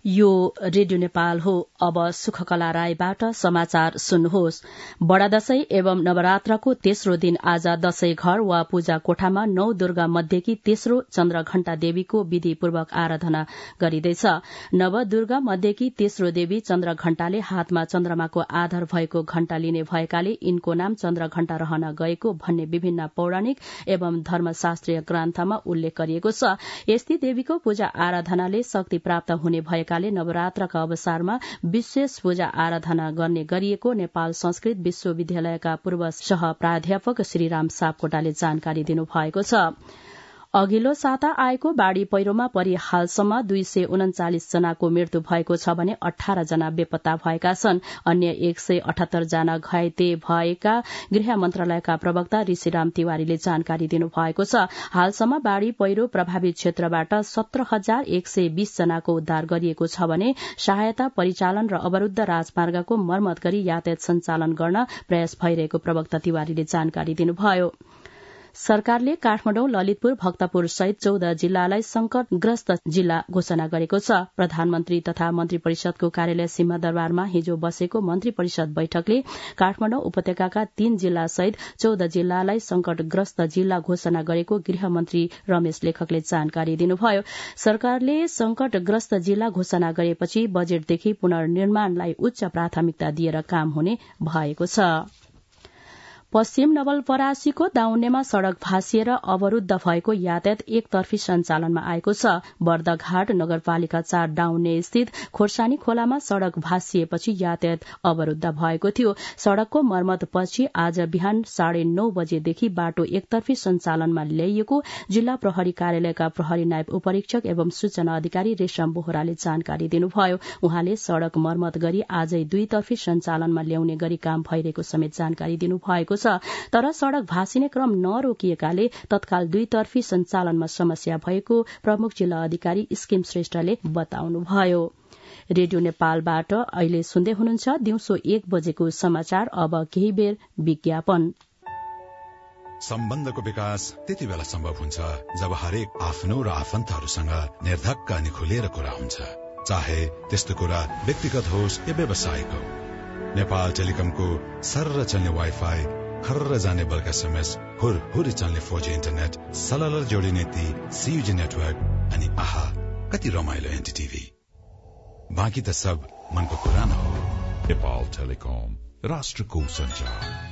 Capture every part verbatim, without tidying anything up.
यो रेडियो नेपाल हो। अब सुखकला राईबाट समाचार सुन्नुहोस्। बडा दशैं एवं नवरात्रको तेस्रो दिन आज दशैं घर वा पूजा कोठामा नौ दुर्गा मध्येकी तेस्रो चन्द्र घण्टा देवीको विधिपूर्वक आराधना गरिँदैछ। नव दुर्गा मध्येकी तेस्रो देवी चन्द्र घण्टाले हातमा चन्द्रमाको आधार भएको घण्टा लिने भएकाले यिनको नाम चन्द्र घण्टा रहन गएको भन्ने विभिन्न पौराणिक एवं धर्मशास्त्रीय ग्रन्थमा उल्लेख गरिएको छ। यस्ती देवीको पूजा आराधनाले शक्ति प्राप्त हुने भएकाले नवरात्रका अवसरमा विशेष पूजा आराधना गर्ने गरिएको नेपाल संस्कृत विश्वविद्यालयका पूर्व सह प्राध्यापक श्रीराम सापकोटाले जानकारी दिनुभएको छ। अघिल्लो साता आएको बाढ़ी पहिरोमा परि हालसम्म दुई सय उन्चालिस जनाको मृत्यु भएको छ भने अठार जना बेपत्ता भएका छन्। अन्य एक सय अठहत्तर जना घाइते भएका गृह मन्त्रालयका प्रवक्ता ऋषिराम तिवारीले जानकारी दिनुभएको छ। हालसम्म बाढ़ी पहिरो प्रभावित क्षेत्रबाट सत्र हजार एक सय बीस जनाको उद्धार गरिएको छ भने सहायता परिचालन र अवरूद्ध राजमार्गको मर्मत गरी यातायात सञ्चालन गर्न प्रयास भइरहेको प्रवक्ता तिवारीले जानकारी दिनुभयो। सरकारले काठमाडौँ, ललितपुर, भक्तपुर सहित चौध जिल्लालाई संकटग्रस्त जिल्ला घोषणा गरेको छ। प्रधानमन्त्री तथा मन्त्री परिषदको कार्यालय सिंहदरबारमा हिजो बसेको मन्त्री परिषद बैठकले काठमाडौँ उपत्यकाका तीन जिल्ला सहित चौध जिल्लालाई संकटग्रस्त जिल्ला घोषणा गरेको गृहमन्त्री रमेश लेखकले जानकारी दिनुभयो। सरकारले संकटग्रस्त जिल्ला घोषणा गरेपछि बजेटदेखि पुनर्निर्माणलाई उच्च प्राथमिकता दिएर काम हुने भएको छ। पश्चिम नवलपरासीको दाउन्नेमा सड़क भाँसिएर अवरूद्ध भएको यातायात एकतर्फी सञ्चालनमा आएको छ। बर्दघाट नगरपालिका चार दाउन्ने स्थित खोर्सानी खोलामा सड़क भाँसिएपछि यातायात अवरूद्ध भएको थियो। सड़कको मर्मतपछि आज बिहान साढे नौ बजेदेखि बाटो एकतर्फी सञ्चालनमा ल्याइएको जिल्ला प्रहरी कार्यालयका प्रहरी नायब उपरीक्षक एवं सूचना अधिकारी रेशम बोहराले जानकारी दिनुभयो। उहाँले सड़क मर्मत गरी आजै दुईतर्फी सञ्चालनमा ल्याउने गरी काम भइरहेको समेत जानकारी दिनुभएको छ। तर सड़क भाँसिने क्रम नरोकिएकाले तत्काल दुईतर्फी सञ्चालनमा समस्या भएको प्रमुख जिल्ला अधिकारी स्किम श्रेष्ठले बताउनुभयो। रेडियो नेपालबाट अहिले सुन्दै हुनुहुन्छ दिउँसो एक बजेको समाचार। अब केही बेर विज्ञापन। सम्बन्धको विकास त्यति बेला सम्भव हुन्छ जब हरेक आफ्नो र आफन्तहरूसँग निर्धक्क अनि खुलेर कुरा हुन्छ, चाहे त्यस्तो कुरा व्यक्तिगत होस् या व्यावसायिक हो। नेपाल टेलिकमको सर्र चल्ने वाइफाई, खर्र जाने बल्क एसएमएस, हुर हुरी चल्ने फोर जी इन्टरनेट, सलल जोडिने ती सीयूजी नेटवर्क अनि आहा कति रमाइलो एनटीटीभी। बाँकी त सब मनको कुरा न हो। नेपाल टेलिकम, राष्ट्रको सञ्चार।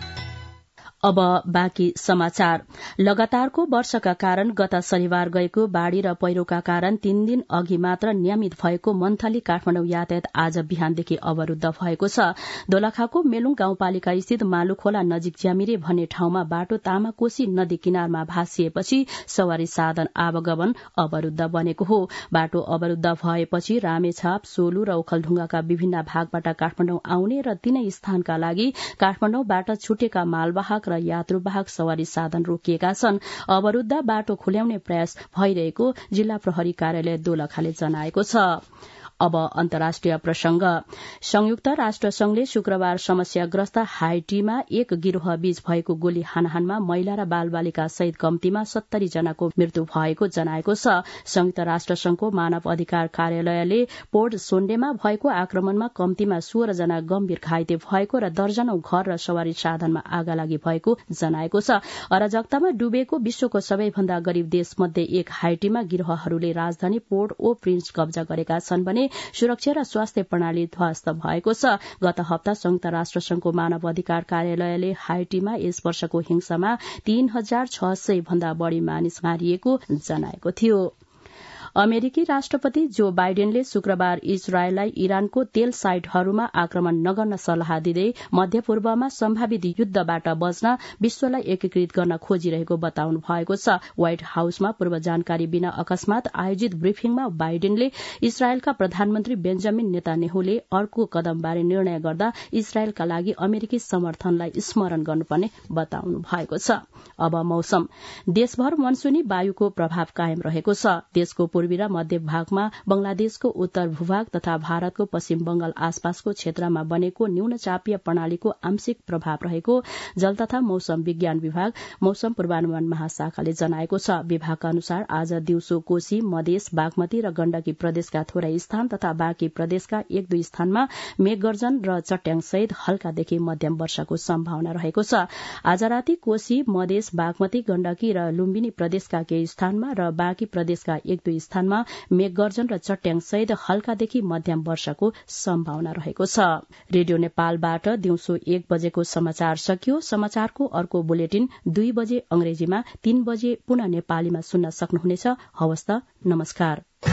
अब बाँकी समाचार। लगातारको वर्षाका कारण गत शनिबार गएको बाढ़ी र पहिरोका कारण तीन दिन अघि मात्र नियमित भएको मन्थली काठमाडौँ यातायात आज बिहानदेखि अवरूद्ध भएको छ। दोलखाको मेलुङ गाउँपालिका स्थित मालुखोला नजिक ज्यामिरे भन्ने ठाउँमा बाटो तामाकोशी नदी किनारमा भाँसिएपछि सवारी साधन आवागमन अवरूद्ध बनेको हो। बाटो अवरूद्ध भएपछि रामेछाप, सोलु र ओखलढुङ्गाका विभिन्न भागबाट काठमाडौँ आउने र तीनै स्थानका लागि काठमाडौँबाट छुटेका मालवाहक र यात्रुवाहक सवारी साधन रोकिएका छन्। अवरूद्ध बाटो खुल्याउने प्रयास भइरहेको जिल्ला प्रहरी कार्यालय दोलखाले जनाएको छ। अब अन्तर्राष्ट्रिय प्रसंग। संयुक्त राष्ट्र संघले शुक्रबार समस्याग्रस्त हाइटीमा एक गिरोह बीच भएको गोली हानहानमा महिला र बालबालिका सहित कम्तीमा सत्तरी जनाको मृत्यु भएको जनाएको छ। संयुक्त राष्ट्र संघको मानव अधिकार कार्यालयले पोर्ट सोन्डेमा भएको आक्रमणमा कम्तीमा सोह्र जना गम्भीर घाइते भएको र दर्जनौं घर र सवारी साधनमा आगालागी भएको जनाएको छ। अराजकतामा डुबेको विश्वको सबैभन्दा गरीब देशमध्ये एक हाइटीमा गिरोहहरूले राजधानी पोर्ट ओ प्रिन्स कब्जा गरेका छन् भने सुरक्षा र स्वास्थ्य प्रणाली ध्वस्त भएको छ। गत हप्ता संयुक्त राष्ट्र संघको मानव अधिकार कार्यालयले हाइटीमा यस वर्षको हिंसामा तीन हजार छ सय भन्दा बढ़ी मानिस मारिएको जनाएको थियो। अमेरिकी राष्ट्रपति जो बाइडेनले शुक्रबार इजरायललाई इरानको तेल साइटहरूमा आक्रमण नगर्न सल्लाह दिँदै मध्यपूर्वमा सम्भावित युद्धबाट बच्न विश्वलाई एकीकृत गर्न खोजिरहेको बताउनु भएको छ। व्हाइट हाउसमा पूर्व जानकारी बिना अकस्मात आयोजित ब्रिफिङमा बाइडेनले इजरायलका प्रधानमन्त्री बेन्जामिन नेतान्याहुले अर्को कदमबारे निर्णय गर्दा इजरायलका लागि अमेरिकी समर्थनलाई स्मरण गर्नुपर्ने बताउनु भएको छ। अब मौसम। देशभर मनसूनी वायुको प्रभाव कायम रहेको छ। देशको पूर्वी र मध्य भागमा बंगलादेशको उत्तर भूभाग तथा भारतको पश्चिम बंगाल आसपासको क्षेत्रमा बनेको न्यून चापीय प्रणालीको आंशिक प्रभाव रहेको जल तथा मौसम विज्ञान विभाग मौसम पूर्वानुमान महाशाखाले जनाएको छ। विभागका अनुसार आज दिउँसो कोशी, मधेस, बागमती र गण्डकी प्रदेशका थोरै स्थान तथा बाँकी प्रदेशका एक दुई स्थानमा मेघगर्जन र चट्याङसहित हल्कादेखि मध्यम वर्षाको सम्भावना रहेको छ। आज राति कोशी, मधेस, बागमती, गण्डकी र लुम्बिनी प्रदेशका केही स्थानमा र बाँकी प्रदेशका एक दुई स्थानमा मेघगर्जन र चट्याङसहित हल्कादेखि मध्यम वर्षाको सम्भावना रहेको छ। रेडियो नेपालबाट दिउँसो एक बजेको समाचार सकियो। समाचारको अर्को बुलेटिन दुई बजे अंग्रेजीमा, तीन बजे पुनः नेपालीमा सुन्न सक्नुहुनेछ। हवस् त, नमस्कार।